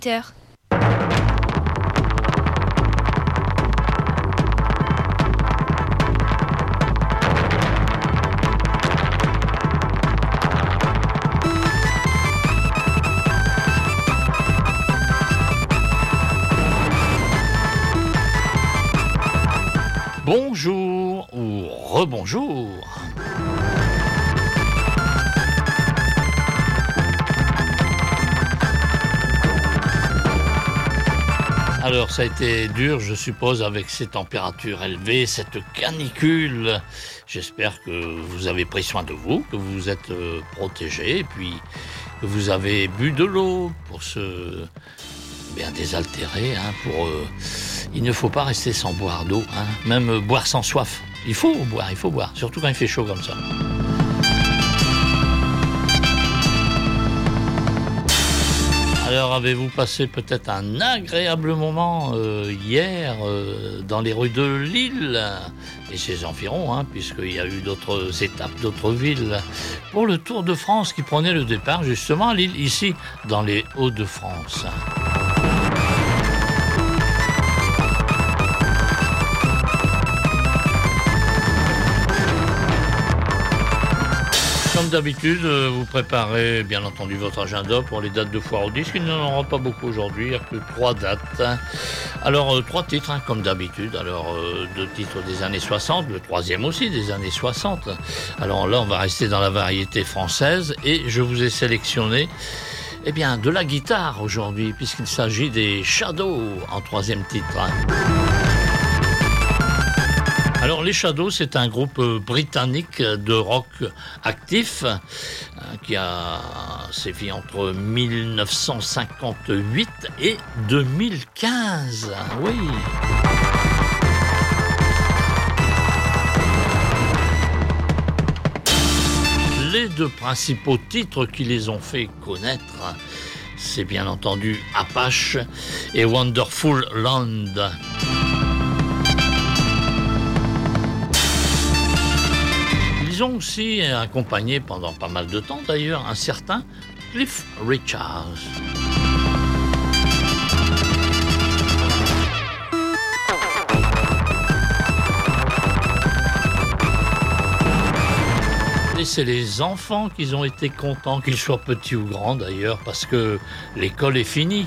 8h. Bonjour ou rebonjour. Alors ça a été dur, je suppose, avec ces températures élevées, cette canicule. J'espère que vous avez pris soin de vous, que vous êtes protégés, et puis que vous avez bu de l'eau pour se bien désaltérer. Il ne faut pas rester sans boire d'eau, même boire sans soif. Il faut boire, surtout quand il fait chaud comme ça. Alors, avez-vous passé peut-être un agréable moment hier dans les rues de Lille et ses environs, puisqu'il y a eu d'autres étapes, d'autres villes, pour le Tour de France qui prenait le départ justement à Lille, ici, dans les Hauts-de-France. Comme d'habitude, vous préparez bien entendu votre agenda pour les dates de foire au disque. Il n'y en aura pas beaucoup aujourd'hui, il n'y a que 3 dates. Alors, 3 titres, comme d'habitude. Alors, 2 titres des années 60, le 3e aussi des années 60. Alors là, on va rester dans la variété française et je vous ai sélectionné de la guitare aujourd'hui, puisqu'il s'agit des Shadows en 3e titre. Alors les Shadows, c'est un groupe britannique de rock actif qui a sévi entre 1958 et 2015. Oui. Les 2 principaux titres qui les ont fait connaître, c'est bien entendu Apache et Wonderful Land. Ils ont aussi accompagné pendant pas mal de temps d'ailleurs un certain Cliff Richard. Et c'est les enfants qui ont été contents, qu'ils soient petits ou grands d'ailleurs, parce que l'école est finie.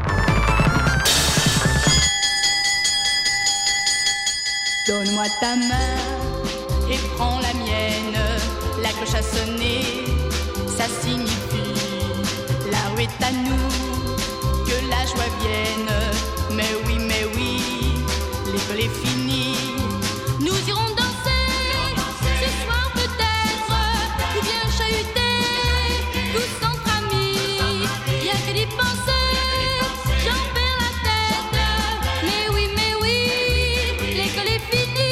Donne-moi ta main et prends la mienne, la cloche a sonné, ça signifie la rue est à nous, que la joie vienne. Mais oui, l'école est finie, nous irons danser, ce soir peut-être, ou bien chahuter, tous entre amis, rien que d'y penser, j'en perds la tête. Mais oui, l'école est finie.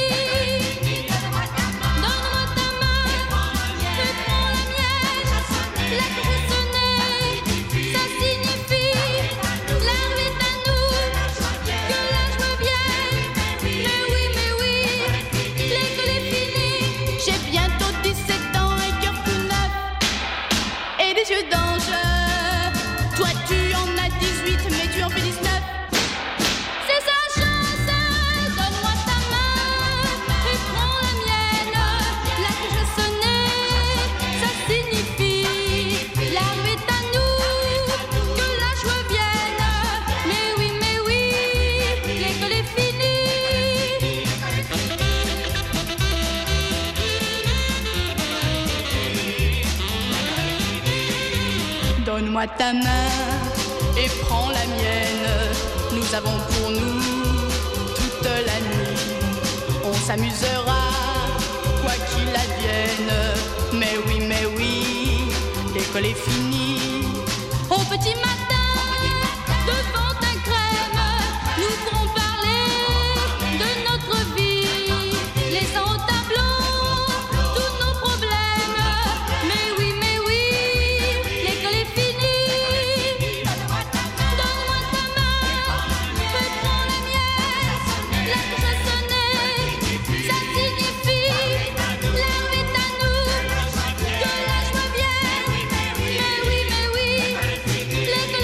Donne-moi ta main et prends la mienne. Nous avons pour nous toute la nuit. On s'amusera, quoi qu'il advienne. Mais oui, l'école est finie. Au petit matin, devant un crème, nous pourrons parler de notre vie, laissant au tableau tous nos problèmes. Mais oui, l'école est finie. Donne-moi ta main, fais prends la mienne. La cloche a sonné, ça signifie la rue est à nous, que la joie vienne. Mais oui, l'école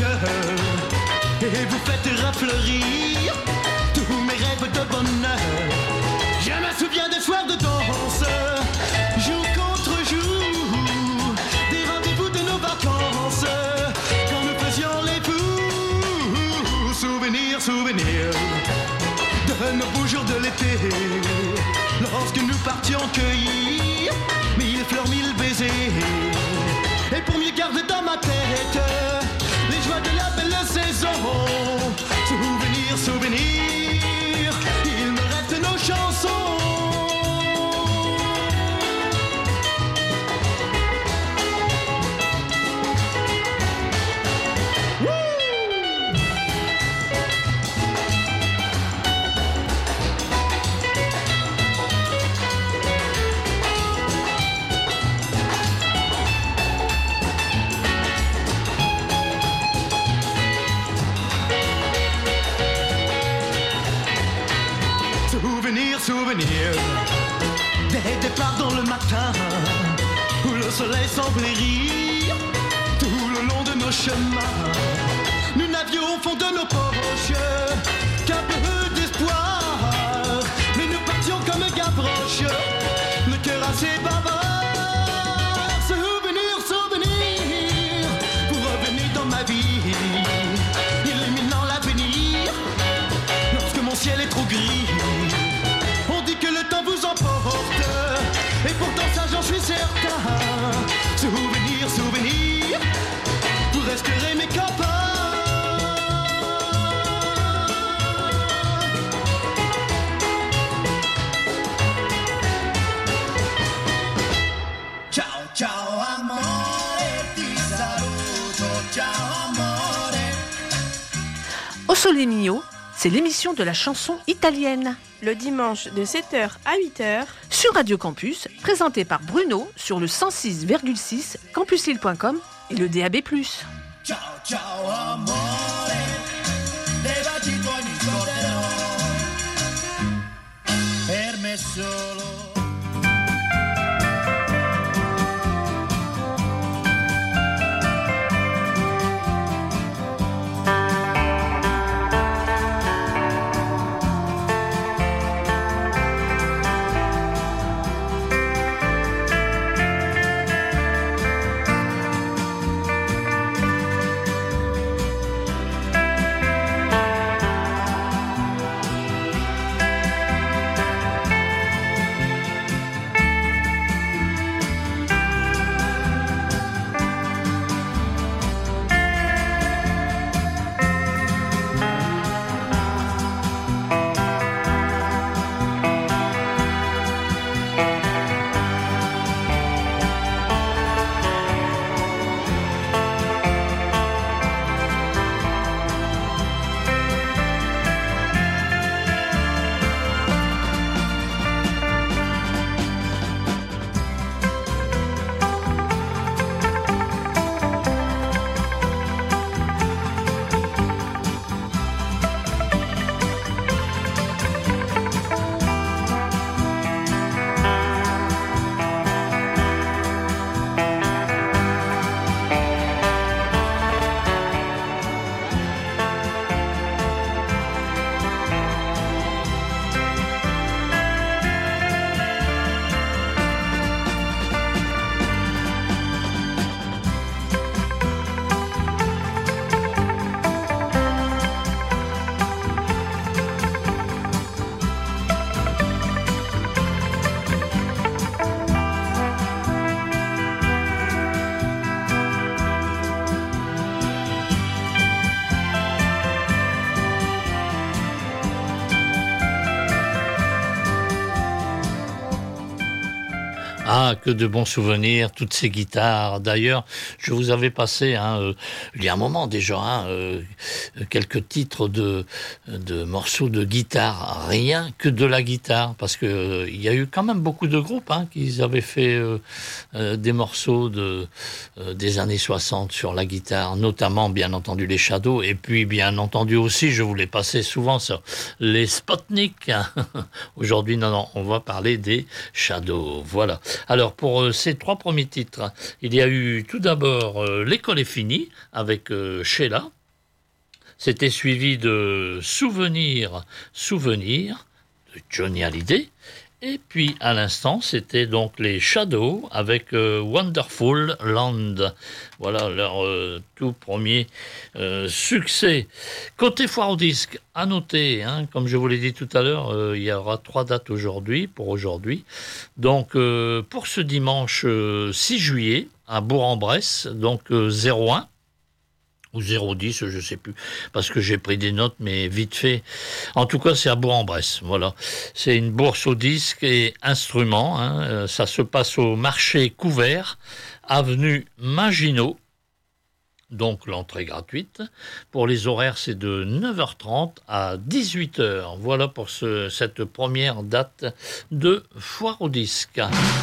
cœur et vous faites rafleurir tous mes rêves de bonheur. Je me souviens des soirs de danse, jour contre jour, des rendez-vous de nos vacances, quand nous faisions les fous. Souvenirs, souvenirs de nos beaux jours de l'été, lorsque nous partions cueillir 1000 fleurs, 1000 baisers. Et pour mieux garder dans ma tête les joies de la belle saison. Souvenirs, souvenirs, il me reste nos chansons. Souvenirs des départs dans le matin où le soleil semblait rire tout le long de nos chemins. Nous n'avions au fond de nos poches qu'un peu d'espoir, mais nous partions comme Gavroche, le cœur assez bavard. Souvenirs, souvenirs, vous revenez dans ma vie, illuminant l'avenir lorsque mon ciel est trop gris. Vous emporte, et pourtant ça j'en suis certain. Souvenirs, souvenirs, vous resterez mes copains. Ciao, ciao amore, ti saluto, ciao amore. Au Sole Mio, c'est l'émission de la chanson italienne. Le dimanche de 7h à 8h sur Radio Campus, présenté par Bruno sur le 106,6 campuslille.com et le DAB+. Ciao, ciao amore, dei baci tuoi mi scorderò, per me solo. Ah, que de bons souvenirs, toutes ces guitares. D'ailleurs, je vous avais passé, il y a un moment déjà, quelques titres de morceaux de guitare, rien que de la guitare, parce que il y a eu quand même beaucoup de groupes qui avaient fait des morceaux des années 60 sur la guitare, notamment bien entendu les Shadows, et puis bien entendu aussi, je vous l'ai passé souvent sur les Sputnik. Aujourd'hui, non, on va parler des Shadows. Voilà. Alors, pour ces 3 premiers titres, il y a eu tout d'abord L'école est finie avec Sheila. C'était suivi de Souvenir de Johnny Hallyday. Et puis, à l'instant, c'était donc les Shadows avec Wonderful Land. Voilà leur tout premier succès. Côté foire au disque, à noter, comme je vous l'ai dit tout à l'heure, il y aura 3 dates pour aujourd'hui. Donc, pour ce dimanche 6 juillet, à Bourg-en-Bresse, donc 01. Ou 010, je ne sais plus, parce que j'ai pris des notes, mais vite fait. En tout cas, c'est à Bourg-en-Bresse, voilà. C'est une bourse aux disques et instruments. Ça se passe au marché couvert, avenue Maginot. Donc, l'entrée gratuite. Pour les horaires, c'est de 9h30 à 18h. Voilà pour cette première date de foire aux disques.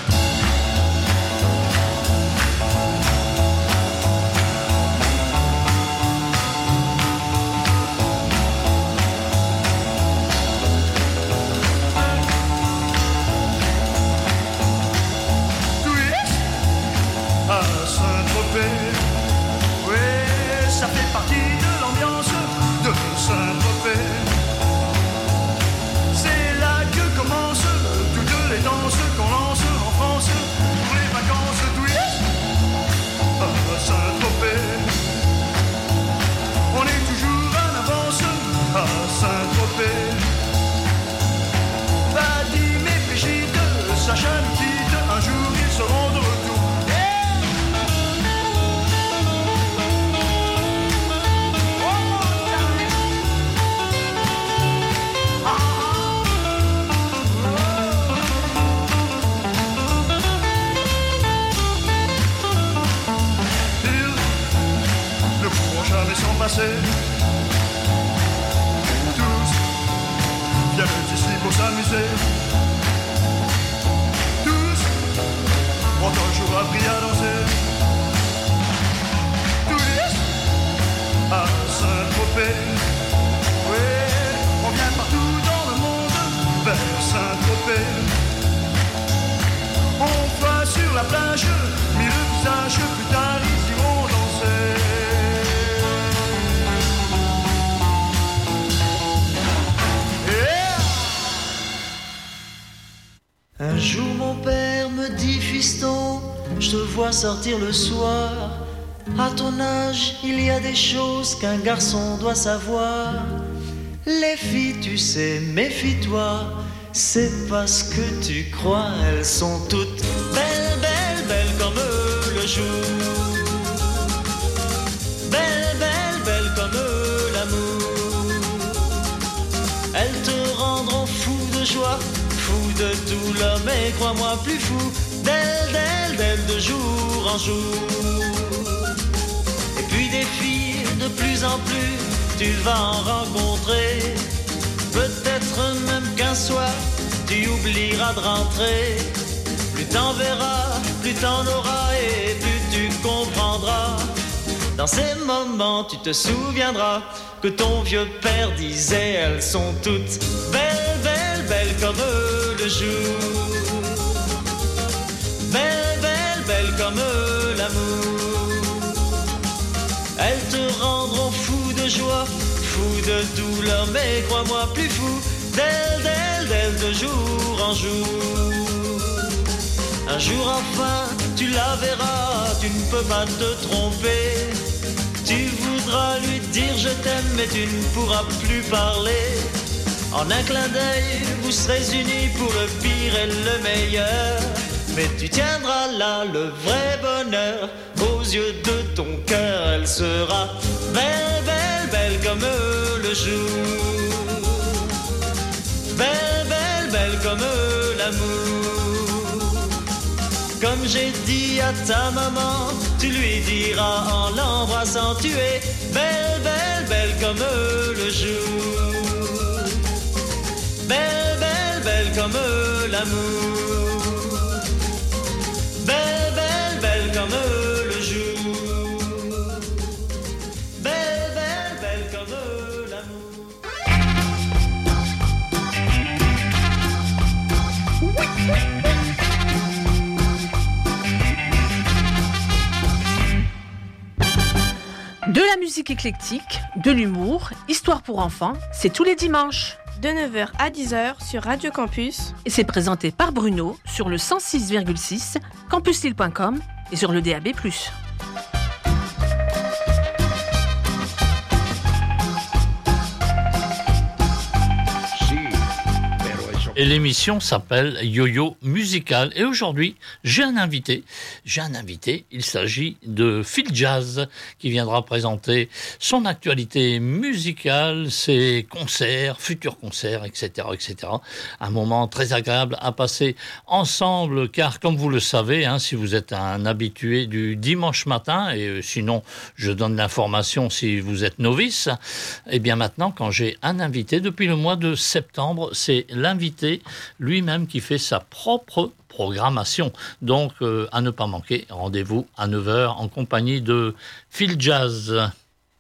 Tous viennent ici pour s'amuser. Tous ont un jour appris à danser. Tous à Saint-Tropez. Oui, on vient partout dans le monde vers Saint-Tropez. On voit sur la plage, mis le visage, plus tard ils iront danser. Un jour mon père me dit, fiston, je te vois sortir le soir. À ton âge, il y a des choses qu'un garçon doit savoir. Les filles, tu sais, méfie-toi, c'est parce que tu crois, elles sont toutes belles, belles, belles comme le jour. Belles, belles, belles comme l'amour. Elles te rendront fou de joie, fou de douleur, mais crois-moi plus fou d'elle, d'elle, d'elle de jour en jour. Et puis des filles de plus en plus, tu vas en rencontrer. Peut-être même qu'un soir, tu oublieras de rentrer. Plus t'en verras, plus t'en auras et plus tu comprendras. Dans ces moments, tu te souviendras que ton vieux père disait, elles sont toutes belles, belles, belles comme le jour. Belles, belles, belles comme l'amour. Elles te rendront fou de joie, fou de douleur, mais crois-moi plus fou d'elle, d'elle, d'elle de jour en jour. Un jour enfin, tu la verras, tu ne peux pas te tromper. Tu voudras lui dire je t'aime, mais tu ne pourras plus parler. En un clin d'œil, vous serez unis pour le pire et le meilleur. Mais tu tiendras là le vrai bonheur. Aux yeux de ton cœur, elle sera belle, belle, belle comme le jour. Belle, belle, belle comme l'amour. Comme j'ai dit à ta maman, tu lui diras en l'embrassant, tu es belle, belle, belle comme le jour. Belle, belle, belle comme l'amour. Belle, belle, belle comme le jour. Belle, belle, belle comme l'amour. musique éclectique, de l'humour, histoire pour enfants, c'est tous les dimanches. De 9h à 10h sur Radio Campus. Et c'est présenté par Bruno sur le 106,6, campuslille.com et sur le DAB+. Et l'émission s'appelle Yo-Yo Musical. Et aujourd'hui, j'ai un invité. Il s'agit de Phil Jazz qui viendra présenter son actualité musicale, ses concerts, futurs concerts, etc., etc. Un moment très agréable à passer ensemble, car comme vous le savez, si vous êtes un habitué du dimanche matin, et sinon je donne l'information si vous êtes novice, et bien maintenant, quand j'ai un invité, depuis le mois de septembre, c'est l'invité lui-même qui fait sa propre programmation. Donc, à ne pas manquer, rendez-vous à 9h en compagnie de Phil Jazz.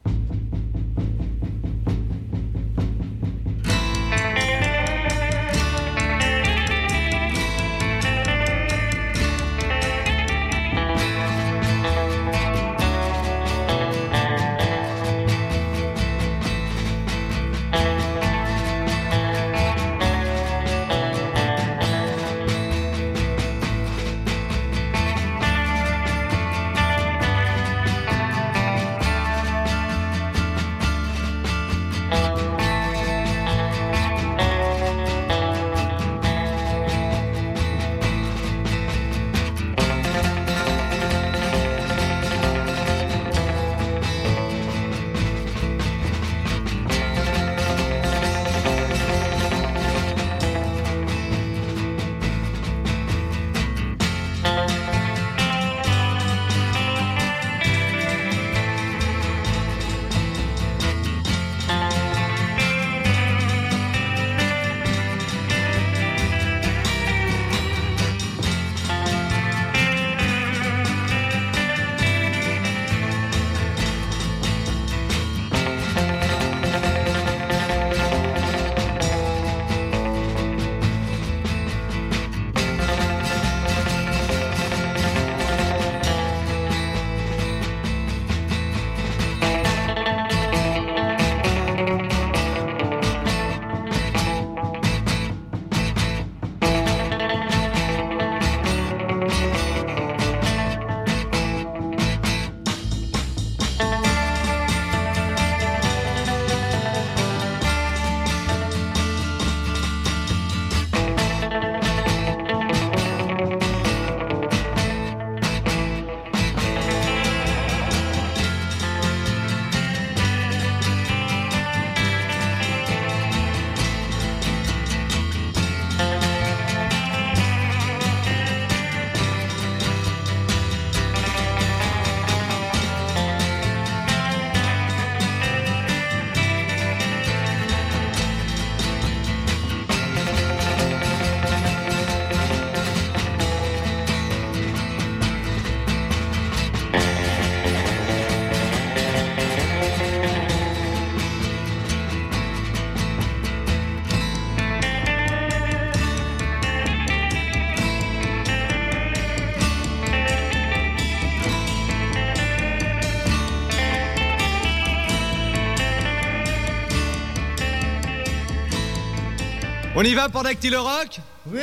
On y va pour Dactylo Rock ? Oui.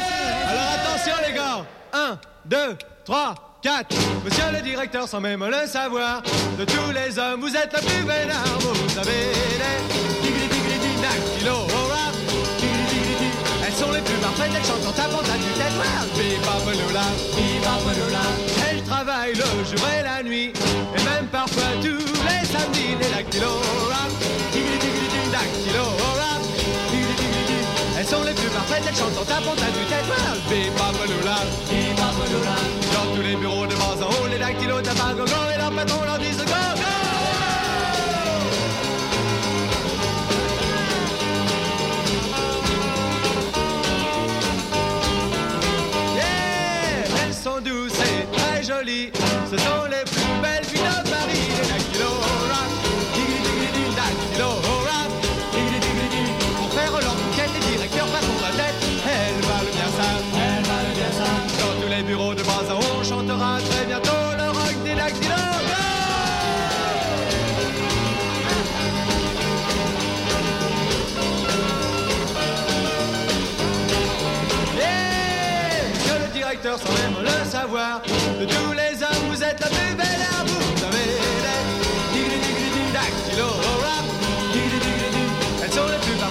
Alors attention les gars. 1, 2, 3, 4. Monsieur le directeur, sans même le savoir, de tous les hommes, vous êtes le plus vénère. Vous savez les Dactylo Rock. Elles sont les plus parfaites, elles chantent en tapant à tue-tête. Viva. Elles travaillent le jour et la nuit, et même parfois tous les samedis. Les Dactylo Rock. Dactylo Rock. Elles sont les plus parfaites, elles chantent en tapant à tue-tête. Dans tous les bureaux de bas en haut, les dactylos tapent à gogo et leurs patrons leur disent go, go. Yeah, elles sont douces et très jolies, ce sont les plus belles filles de Paris. Les Dactylo Rock, Dactylo Rock. Pour faire leur bouquet, les directeurs passent la tête. Elles valent bien ça. Dans tous les bureaux de bas en haut, on chantera très bientôt le rock des Dactylo Rock.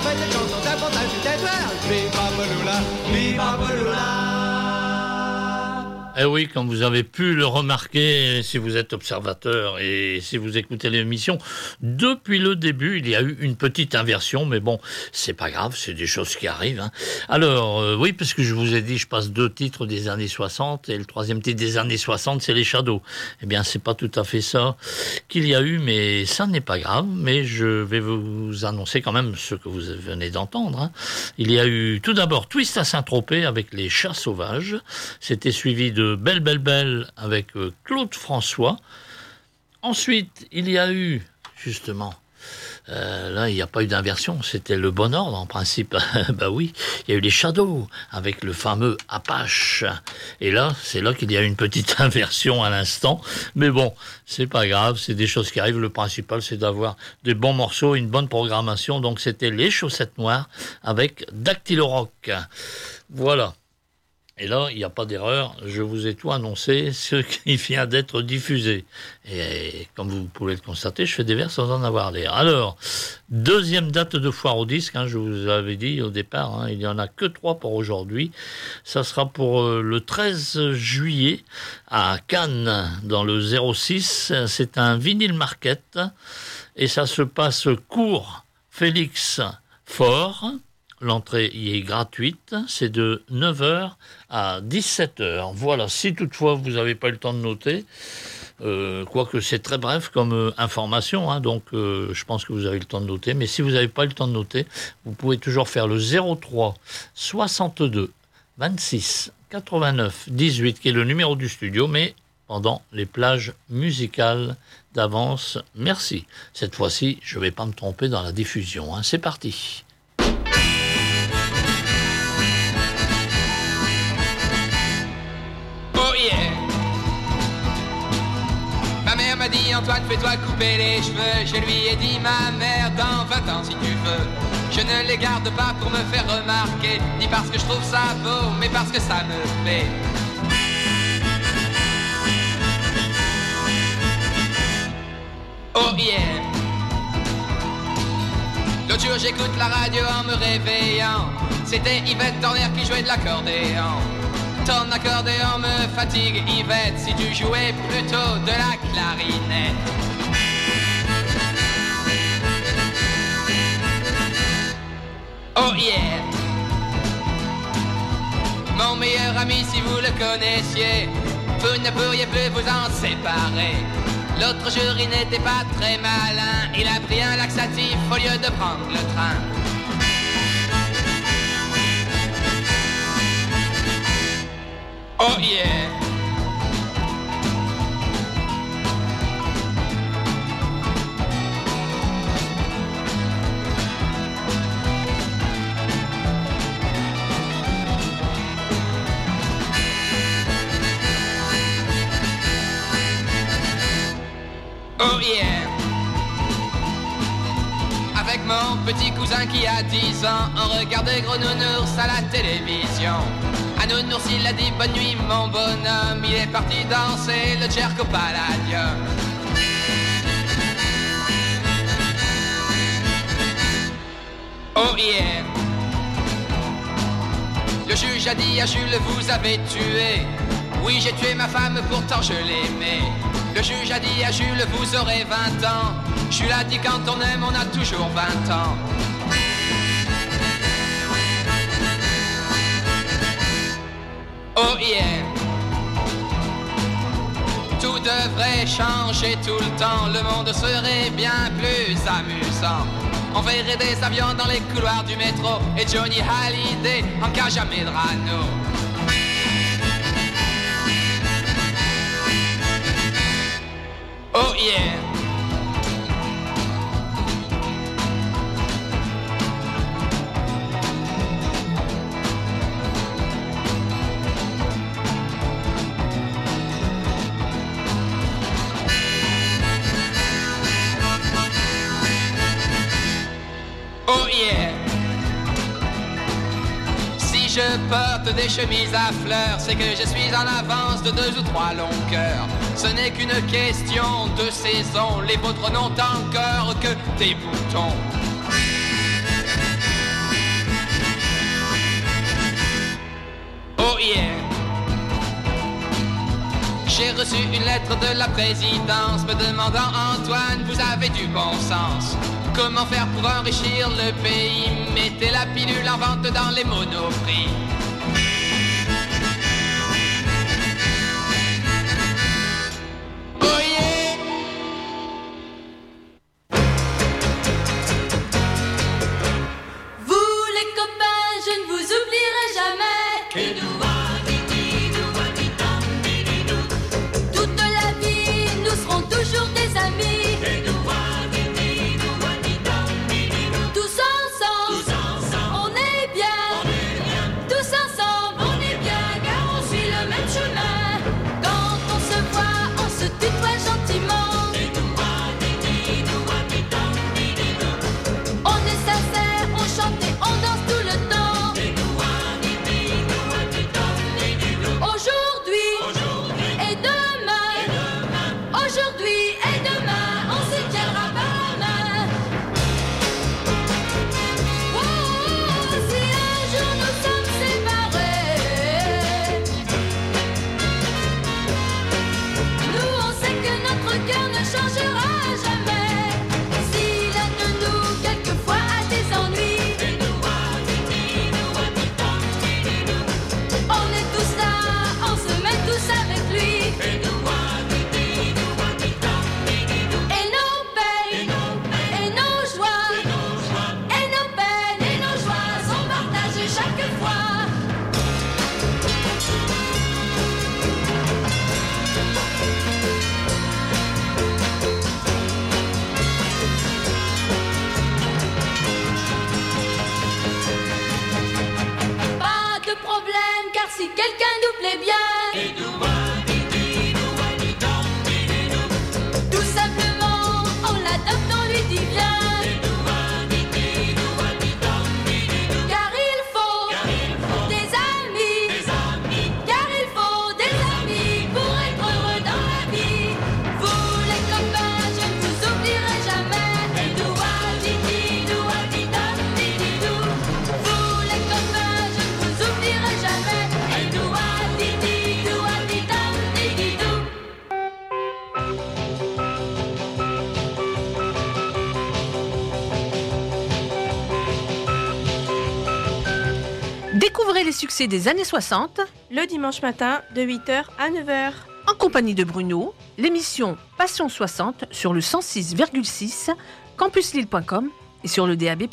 fait cette chanson davantage du territoire. Viva Boloula, viva Boloula. Eh oui, comme vous avez pu le remarquer, si vous êtes observateur et si vous écoutez l'émission, depuis le début, il y a eu une petite inversion, mais bon, c'est pas grave, c'est des choses qui arrivent. Hein. Alors, oui, parce que je vous ai dit, je passe 2 titres des années 60, et le 3e titre des années 60, c'est les Shadows. Eh bien, c'est pas tout à fait ça qu'il y a eu, mais ça n'est pas grave, mais je vais vous annoncer quand même ce que vous venez d'entendre. Hein. Il y a eu tout d'abord Twist à Saint-Tropez avec les Chats Sauvages, c'était suivi de Belle Belle Belle avec Claude François. Ensuite, il y a eu, justement, là, il n'y a pas eu d'inversion, c'était le bon ordre en principe. Bah oui, il y a eu les Shadows avec le fameux Apache. Et là, c'est là qu'il y a eu une petite inversion à l'instant. Mais bon, c'est pas grave, c'est des choses qui arrivent. Le principal, c'est d'avoir des bons morceaux, une bonne programmation. Donc, c'était les Chaussettes Noires avec Dactylo Rock. Voilà. Et là, il n'y a pas d'erreur, je vous ai tout annoncé, ce qui vient d'être diffusé. Et comme vous pouvez le constater, je fais des vers sans en avoir l'air. Alors, 2e date de foire au disque, hein, je vous avais dit au départ, hein, il n'y en a que 3 pour aujourd'hui. Ça sera pour le 13 juillet à Cannes, dans le 06. C'est un vinyle market et ça se passe cours Félix Faure. L'entrée y est gratuite, c'est de 9h à 17h. Voilà, si toutefois vous n'avez pas eu le temps de noter, quoique c'est très bref comme information, hein, donc je pense que vous avez le temps de noter, mais si vous n'avez pas eu le temps de noter, vous pouvez toujours faire le 03 62 26 89 18, qui est le numéro du studio, mais pendant les plages musicales d'avance. Merci. Cette fois-ci, je ne vais pas me tromper dans la diffusion. Hein. C'est parti. Ma mère m'a dit Antoine, fais-toi couper les cheveux. Je lui ai dit ma mère, dans 20 ans si tu veux. Je ne les garde pas pour me faire remarquer, ni parce que je trouve ça beau, mais parce que ça me plaît. Oh yeah. L'autre jour j'écoute la radio en me réveillant. C'était Yvette Torner qui jouait de l'accordéon. Ton accordéon me fatigue, Yvette, si tu jouais plutôt de la clarinette. Oh yeah. Mon meilleur ami, si vous le connaissiez, vous ne pourriez plus vous en séparer. L'autre jour, il n'était pas très malin, il a pris un laxatif au lieu de prendre le train. Oh yeah. Oh yeah. Avec mon petit cousin qui a 10 ans, on regardait Gros Nounours à la télévision. À Nounours il a dit bonne nuit mon bonhomme, il est parti danser le Jerko Palladium. Oh yeah. Le juge a dit à Jules, vous avez tué. Oui, j'ai tué ma femme, pourtant je l'aimais. Le juge a dit à Jules, vous aurez 20 ans. Jules a dit, quand on aime, on a toujours 20 ans. Oh yeah. Tout devrait changer tout le temps. Le monde serait bien plus amusant. On verrait des avions dans les couloirs du métro et Johnny Hallyday en cage à Medrano. Oh yeah. Oh yeah. Si je porte des chemises à fleurs, c'est que je suis en avance de 2 ou 3 longueurs. Ce n'est qu'une question de saison, les vôtres n'ont encore que des boutons. lettre de la présidence me demandant Antoine, vous avez du bon sens. Comment faire pour enrichir le pays? Mettez la pilule en vente dans les monoprix. Oh yeah! Vous les copains, je ne vous oublierai jamais. Toute la vie, nous serons toujours des amis. Tous ensemble, on est bien. Tous ensemble, on est bien, car on suit le même chemin. Quand on se voit, on se tutoie gentiment. On est sincère, on chante et on danse tout le temps. Aujourd'hui et demain, aujourd'hui et demain, on se tiendra par la main. Oh, si un jour nous sommes séparés, nous on sait que notre cœur ne changera jamais. Si l'un de nous quelquefois a des ennuis, on est tous là, on se met tous avec lui. Et nos peines, et nos joies, et nos peines, et nos joies sont partagées chaque fois. Pas de problème, car si quelqu'un nous plaît bien, tout simplement, on l'adopte, on lui dit bien. Car il faut des amis, car il faut des amis pour être heureux dans la vie. Vous les copains, je ne vous oublierai jamais. Vous les copains, je ne vous oublierai jamais. Découvrez les succès des années 60 Le dimanche matin de 8h à 9h. en compagnie de Bruno, l'émission Passion 60 sur le 106,6, campuslille.com et sur le DAB+.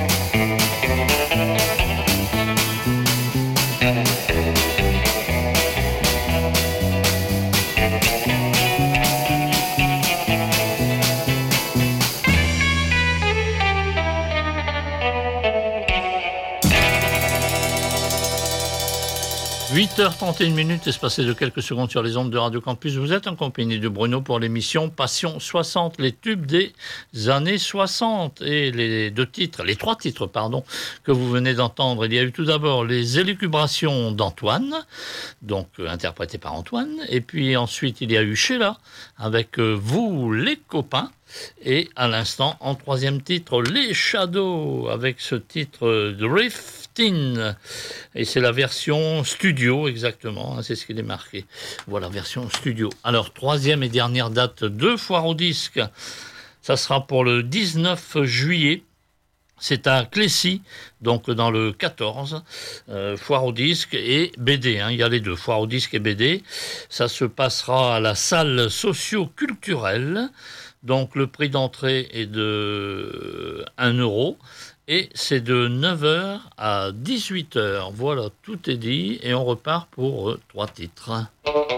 8h31, espacé de quelques secondes sur les ondes de Radio Campus. Vous êtes en compagnie de Bruno pour l'émission Passion 60, les tubes des années 60. Et les trois titres, que vous venez d'entendre. Il y a eu tout d'abord les élucubrations d'Antoine, donc interprétées par Antoine. Et puis ensuite, il y a eu Sheila avec Vous les copains. Et à l'instant, en troisième titre, les Shadows, avec ce titre Driftin'. Et c'est la version studio, exactement, c'est ce qui est marqué. Voilà, version studio. Alors, troisième et dernière date de Foire au Disque, ça sera pour le 19 juillet. C'est à Clécy, donc dans le 14, Foire au Disque et BD, il y a les deux, Foire au Disque et BD. Ça se passera à la salle socio-culturelle. Donc le prix d'entrée est de 1 € et c'est de 9h à 18h. Voilà, tout est dit et on repart pour 3 titres.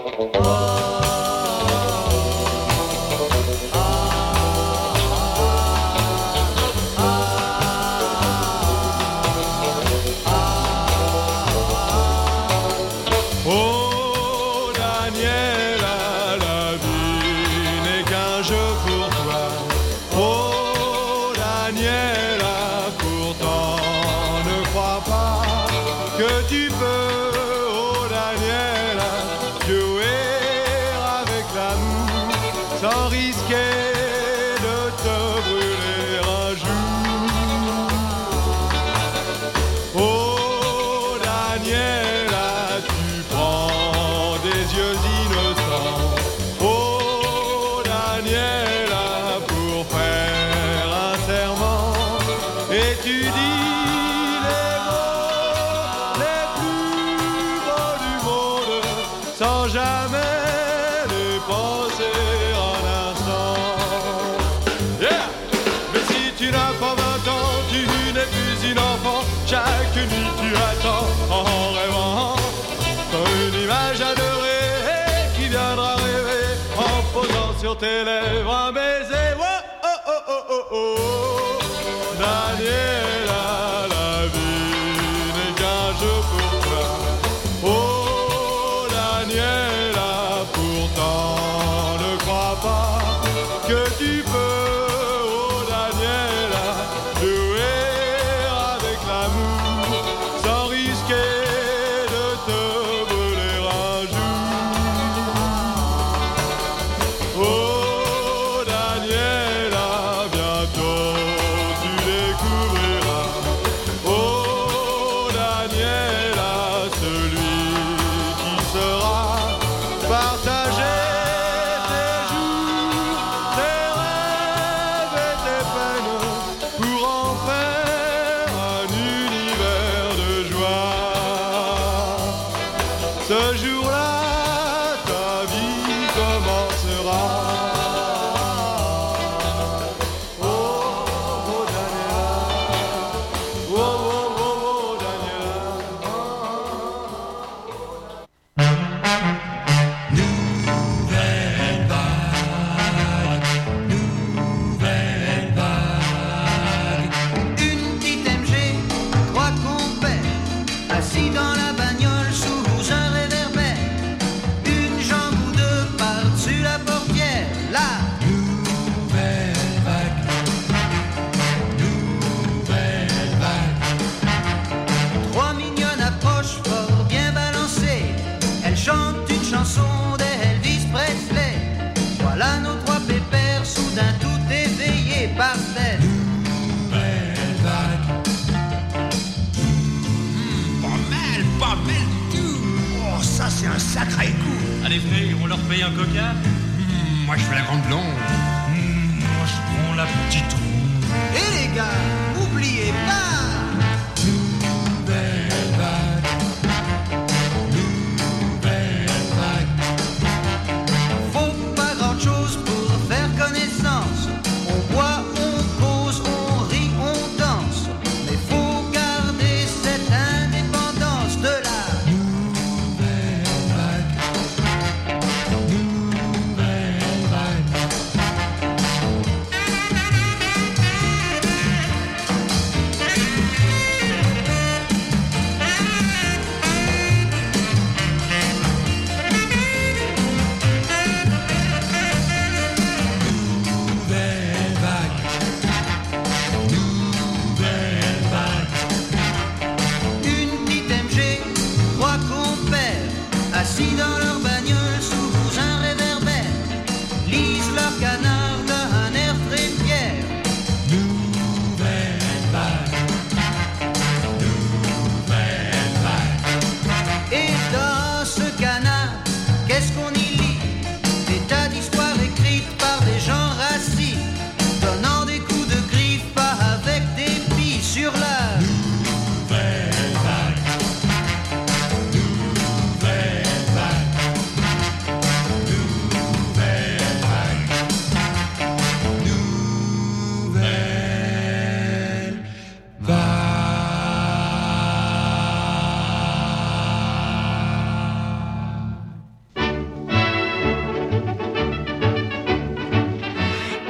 Chaque nuit tu attends en rêvant une image adorée qui viendra rêver en posant sur tes lèvres un baiser. Oh oh oh oh oh oh, Daniela, la vie n'est qu'un jeu pour toi. Oh Daniela, pourtant ne crois pas que tu peux. C'est un sacré coup. Allez, venez, on leur paye un coca. Moi, je fais la grande blonde. Moi, je prends la petite ronde. Et les gars, n'oubliez pas. Nouvelle vague. Nouvelle vague. Faut pas grand chose pour faire connaissance. On boit, on pose, on rit, on danse.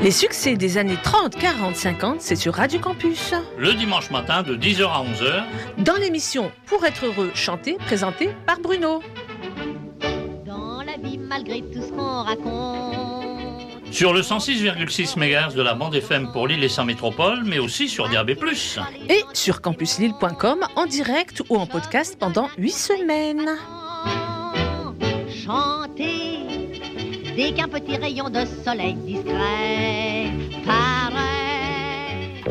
Les succès des années 30, 40, 50, c'est sur Radio Campus. Le dimanche matin de 10h à 11h. Dans l'émission Pour être heureux, chanté, présentée par Bruno. Dans la vie, malgré tout ce qu'on raconte. Sur le 106,6 MHz de la bande FM pour l'île et sa métropole, mais aussi sur DAB+. Et sur campuslille.com en direct ou en podcast pendant 8 semaines. Chanter dès qu'un petit rayon de soleil discret paraît.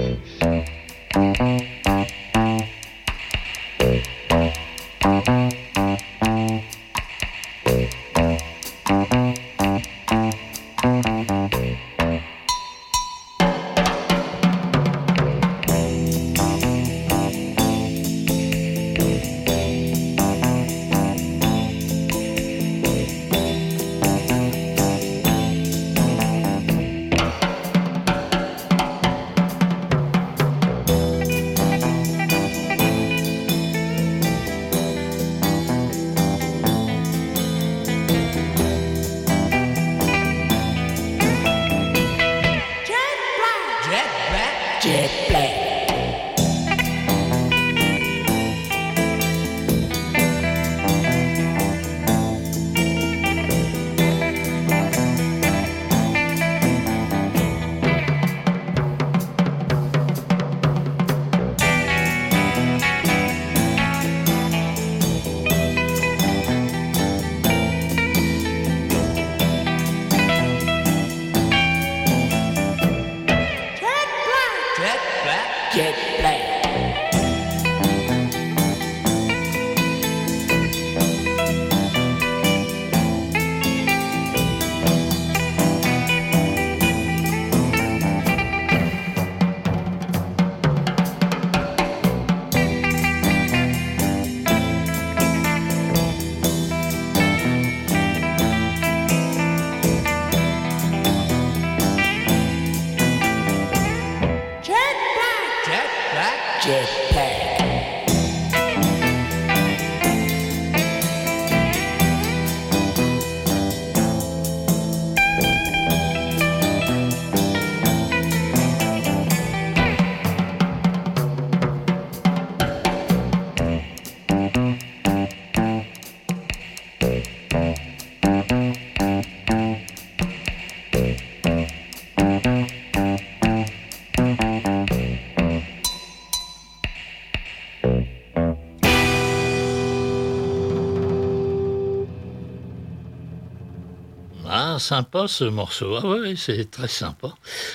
Sympa ce morceau, ah oui, c'est très sympa.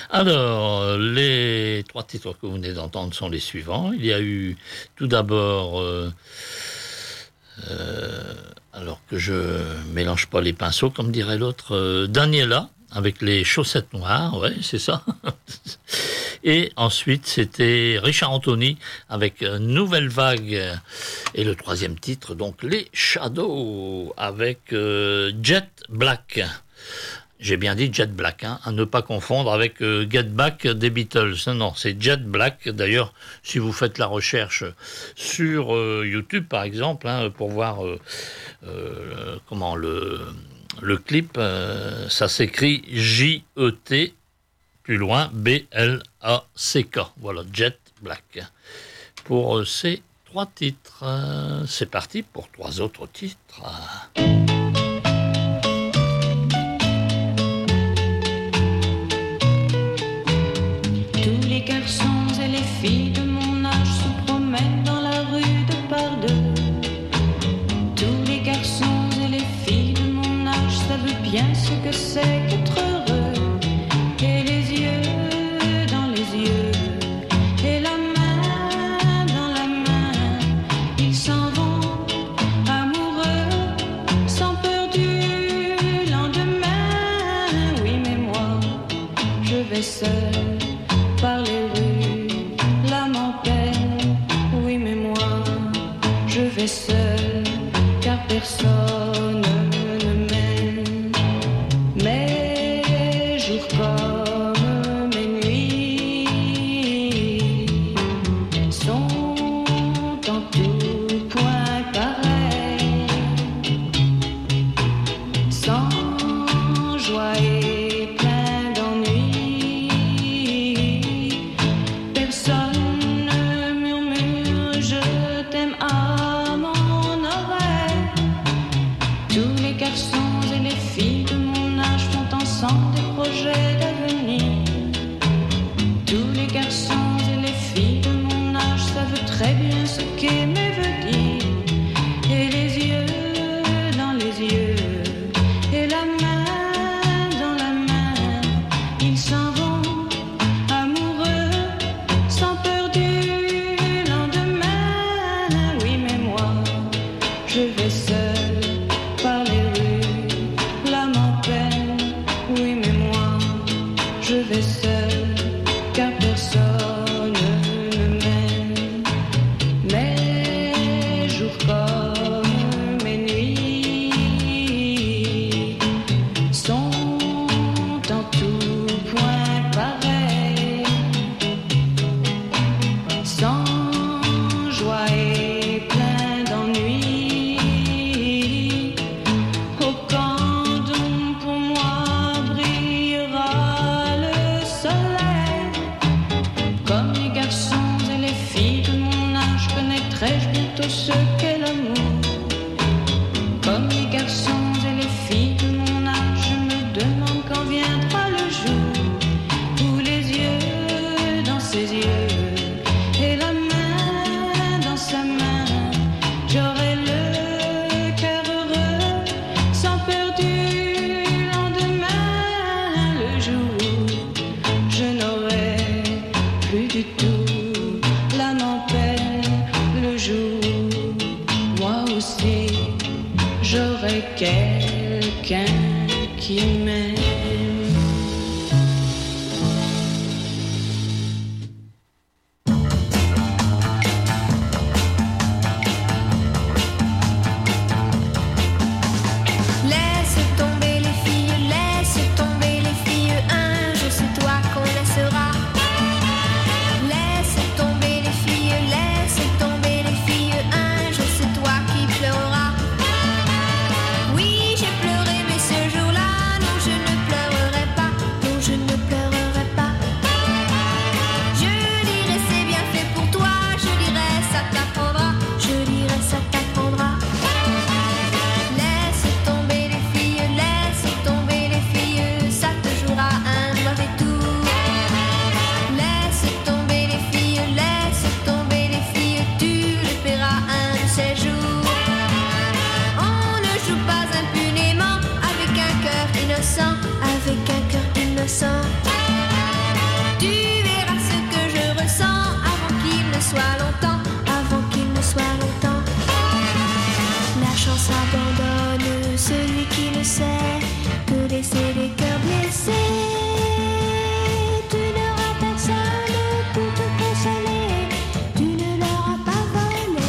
Alors, les 3 titres que vous venez d'entendre sont les suivants. Il y a eu tout d'abord, alors que je mélange pas les pinceaux, comme dirait l'autre, Daniela, avec les chaussettes noires, ouais, c'est ça. Et ensuite, c'était Richard Anthony avec Nouvelle Vague. Et le 3e titre, donc, Les Shadows, avec Jet Black. J'ai bien dit Jet Black, hein, à ne pas confondre avec Get Back des Beatles. Non, c'est Jet Black. D'ailleurs, si vous faites la recherche sur YouTube, par exemple, hein, pour voir comment le clip, ça s'écrit J-E-T, plus loin, B-L-A-C-K. Voilà, Jet Black. Pour ces 3 titres, c'est parti pour 3 autres titres. Tous les garçons et les filles de mon âge se promènent dans la rue de par deux. Tous les garçons et les filles de mon âge savent bien ce que c'est qu'être heureux. Et les yeux dans les yeux, et la main dans la main, ils s'en vont amoureux, sans peur du lendemain. Oui, mais moi, je vais seul par les rues, l'âme en peine. Oui, mais moi, je vais seul, car personne ne m'aime. Mes jours comme mes nuits sont en tout point pareils, sans joie et plein d'ennui. très bien ce qu'aimer veut dire. Et les yeux dans les yeux, et la main dans la main, ils s'en vont amoureux, sans peur du lendemain. Oui, mais moi, je vais seul par les rues, l'âme en peine. Oui, mais moi, je vais seul, car personne ne m'aime. Mes jours comme mes nuits sont en tout point pareils, sans joie et plein d'ennui. Au camp d'ombre pour moi brillera le soleil. Comme les garçons et les filles de mon âge, connaîtrai-je bientôt ce qu'est l'amour. Comme les garçons et les filles de mon âge, je me demande quand viendra le jour où les yeux dans ses yeux et la main dans sa main, j'aurai le cœur heureux, sans peur du lendemain. Le jour où je n'aurai plus du tout l'âme en peine, le jour où moi aussi j'aurai quelqu'un qui m'aime. Laisse tomber les filles, un jour c'est toi qu'on laissera. Laisse tomber les filles, un jour c'est toi qui pleureras. Oui, j'ai pleuré, mais ce jour-là, non, je ne pleurerai pas, non, je ne pleurerai pas. Je dirai c'est bien fait pour toi, je dirai ça t'apprendra, je dirai ça t'apprendra. Laisse tomber les filles, ça te jouera un mauvais tour. Laisse tomber les filles, tu le paieras un de ces jours. On ne joue pas impunément avec un cœur innocent, Tu verras ce que je ressens avant qu'il ne soit longtemps, La chance abandonne celui qui le sait, que laisser les cœurs blessés. Tu n'auras personne pour te consoler, tu ne leur as pas volé.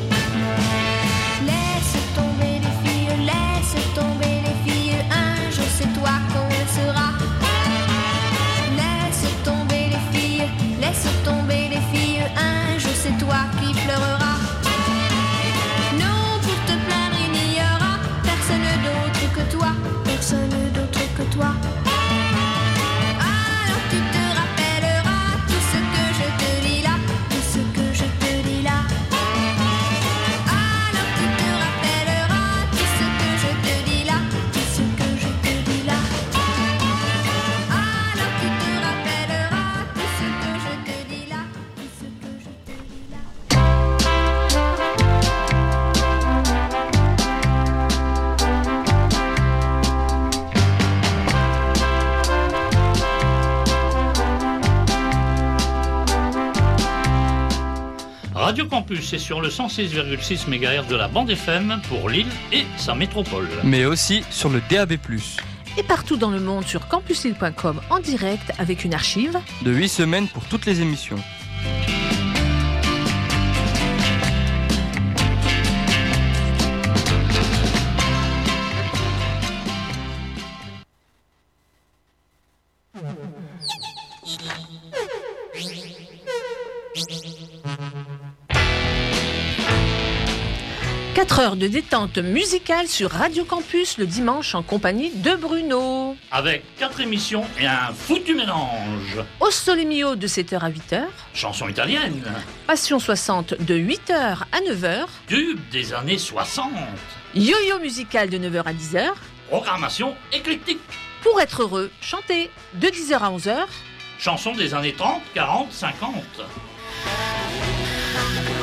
Laisse tomber les filles, un jour c'est toi qu'on le sera. Laisse tomber les filles, un jour c'est toi qui pleureras. Non, pour te plaindre il n'y aura personne d'autre que toi. Alors tu te rappelleras tout ce que je te dis là, Alors tu te rappelleras tout ce que je te dis là, Alors tu te rappelleras tout ce que je te dis là, Radio Campus est sur le 106,6 MHz de la bande FM pour Lille et sa métropole. Mais aussi sur le DAB+. Et partout dans le monde sur campuslille.com en direct avec une archive de 8 semaines pour toutes les émissions. Heures de détente musicale sur Radio Campus le dimanche en compagnie de Bruno. Avec 4 émissions et un foutu mélange. Au Sole Mio de 7h à 8h. Chanson italienne. Passion 60 de 8h à 9h. Tube des années 60. Yo-yo musical de 9h à 10h. Programmation éclectique. Pour être heureux, chanter de 10h à 11h. Chansons des années 30, 40, 50.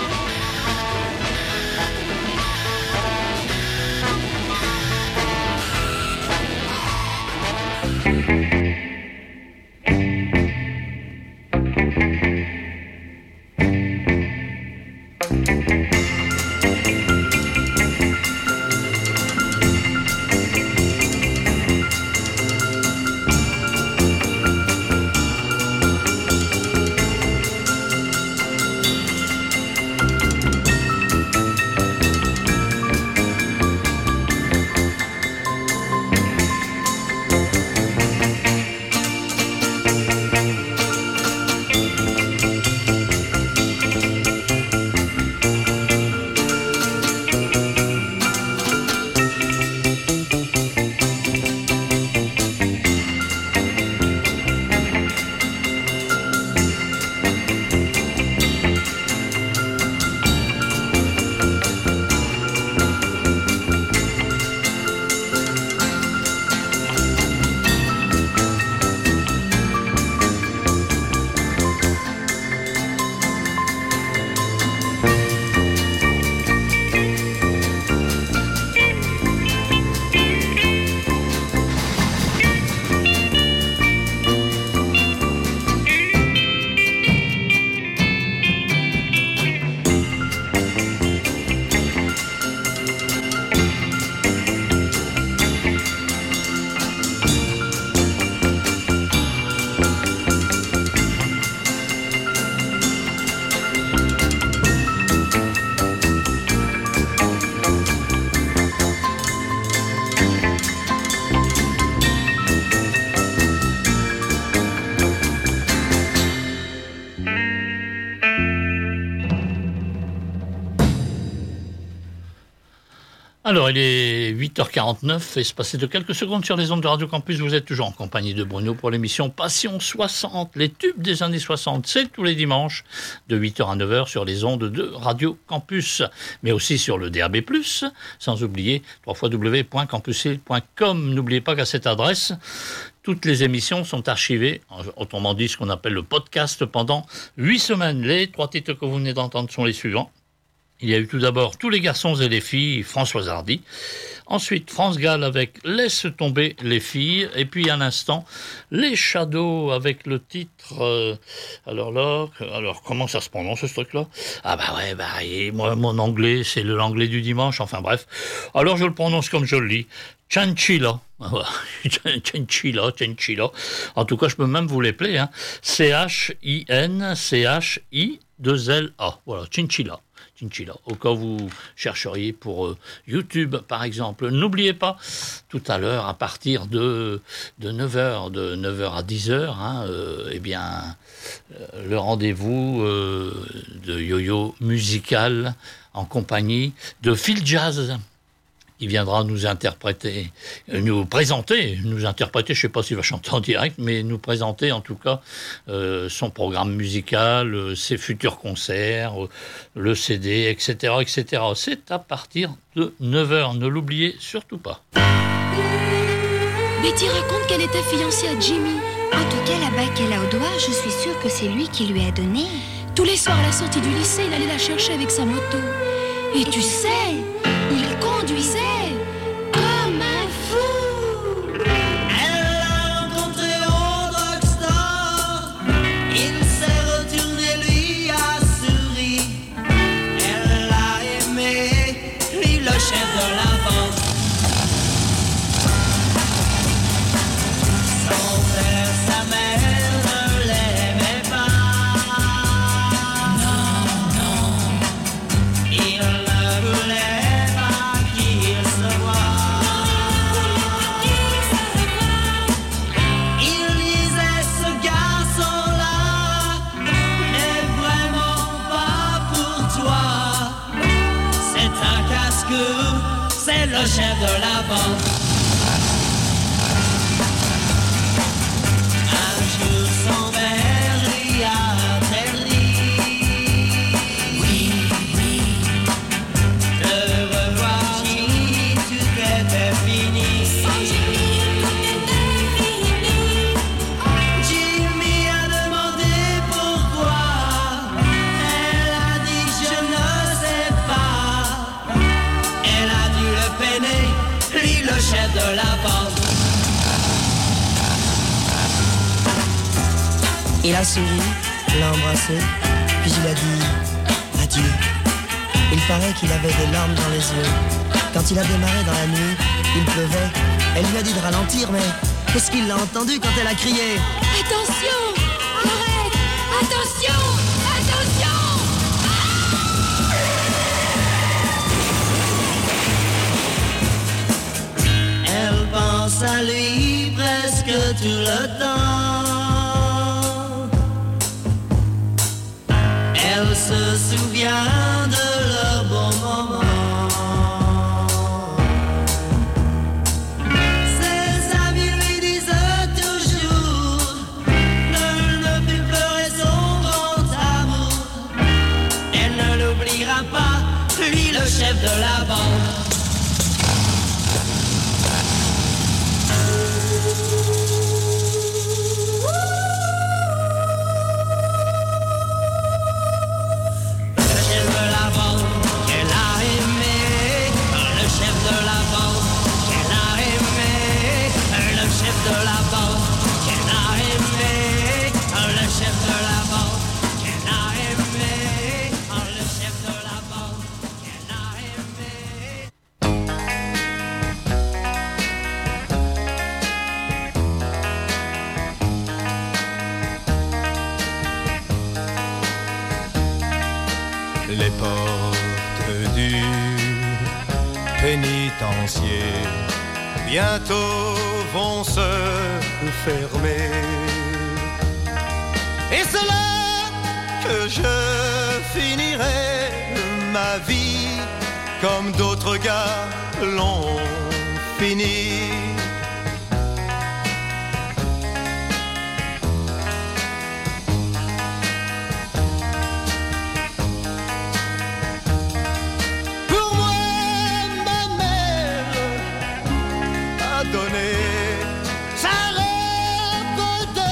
Alors, il est 8h49 et se passer de quelques secondes sur les ondes de Radio Campus. Vous êtes toujours en compagnie de Bruno pour l'émission Passion 60, les tubes des années 60. C'est tous les dimanches de 8h à 9h sur les ondes de Radio Campus, mais aussi sur le DAB+, sans oublier www.campusil.com. N'oubliez pas qu'à cette adresse, toutes les émissions sont archivées, autrement dit ce qu'on appelle le podcast, pendant 8 semaines. Les 3 titres que vous venez d'entendre sont les suivants. Il y a eu tout d'abord Tous les garçons et les filles, Françoise Hardy. Ensuite, France Gall avec Laisse tomber les filles. Et puis, à l'instant, Les Shadows avec le titre... alors, comment ça se prononce, ce truc-là ? Ah bah ouais, et moi, mon anglais, c'est l'anglais du dimanche. Enfin bref. Alors, je le prononce comme je le lis. Chinchilla. Chinchilla. En tout cas, je peux même vous l'épeler. Hein. CHINCHI2LA. Voilà, Chinchilla. Au cas où vous chercheriez pour YouTube, par exemple. N'oubliez pas, tout à l'heure, à partir de 9h, de 9h à 10h, le rendez-vous de Yo-Yo musical en compagnie de Phil Jazz, qui viendra nous présenter, je ne sais pas s'il va chanter en direct, mais nous présenter en tout cas son programme musical, ses futurs concerts, le CD, etc., etc. C'est à partir de 9h, ne l'oubliez surtout pas. Betty raconte qu'elle était fiancée à Jimmy. En tout cas, la bague qu'elle a au doigt, je suis sûre que c'est lui qui lui a donné. Tous les soirs à la sortie du lycée, il allait la chercher avec sa moto. Et tu sais, il conduisait comme un fou. Elle l'a rencontré au drugstore. Il s'est retourné, lui a souri. Elle l'a aimé, lui le chef de la bande. Son père, sa mère ne l'aimaient pas. Non. Il ne voulait pas qu'il se voie. Il disait ce garçon-là n'est vraiment pas pour toi. C'est un casse-cou, c'est le chef de la bande. Un jour son père lui a interdit de revoir Jimmy, tout était fini. Jimmy a demandé pourquoi. Elle a dit je ne sais pas. Elle a dû le peiner, lui le chef de la bande. Il a souri, l'a embrassé, puis il a dit adieu. Il paraît qu'il avait des larmes dans les yeux. Quand il a démarré dans la nuit, il pleuvait. Elle lui a dit de ralentir, mais qu'est-ce qu'il l'a entendu quand elle a crié ? Attention, arrête, attention. Elle pense à lui presque tout le temps. Elle se souvient de leurs bons moments. Ses amis lui disent toujours ne plus pleurer son grand amour. Elle ne l'oubliera pas, lui le chef de la bande. Les portes du pénitencier bientôt vont se fermer. Et c'est là que je finirai ma vie comme d'autres gars l'ont fini. Pour moi, ma mère a donné sa robe de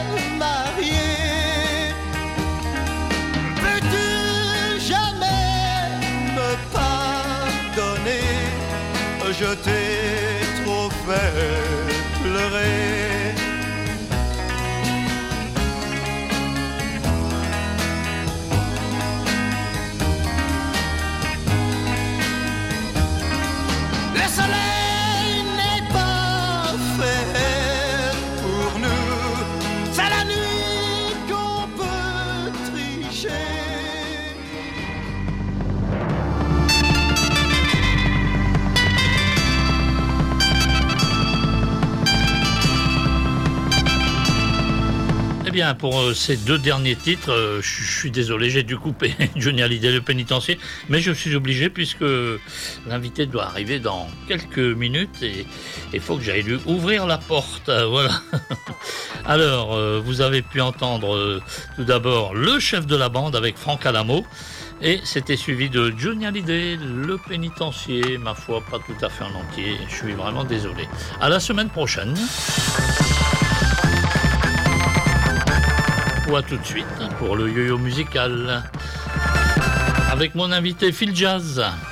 mariée. Peux-tu jamais me pardonner? Je t'ai trop fait pleurer. Le soleil n'est pas fait pour nous. C'est la nuit qu'on peut tricher. Eh bien, pour ces deux derniers titres, je suis désolé, j'ai dû couper Johnny Hallyday, le pénitencier, mais je suis obligé puisque l'invité doit arriver dans quelques minutes et il faut que j'aille lui ouvrir la porte. Voilà. Alors, vous avez pu entendre tout d'abord le chef de la bande avec Franck Adamo et c'était suivi de Johnny Hallyday, le pénitencier, ma foi, pas tout à fait en entier. Je suis vraiment désolé. À la semaine prochaine. Ou à tout de suite pour le yo-yo musical avec mon invité Phil Jazz.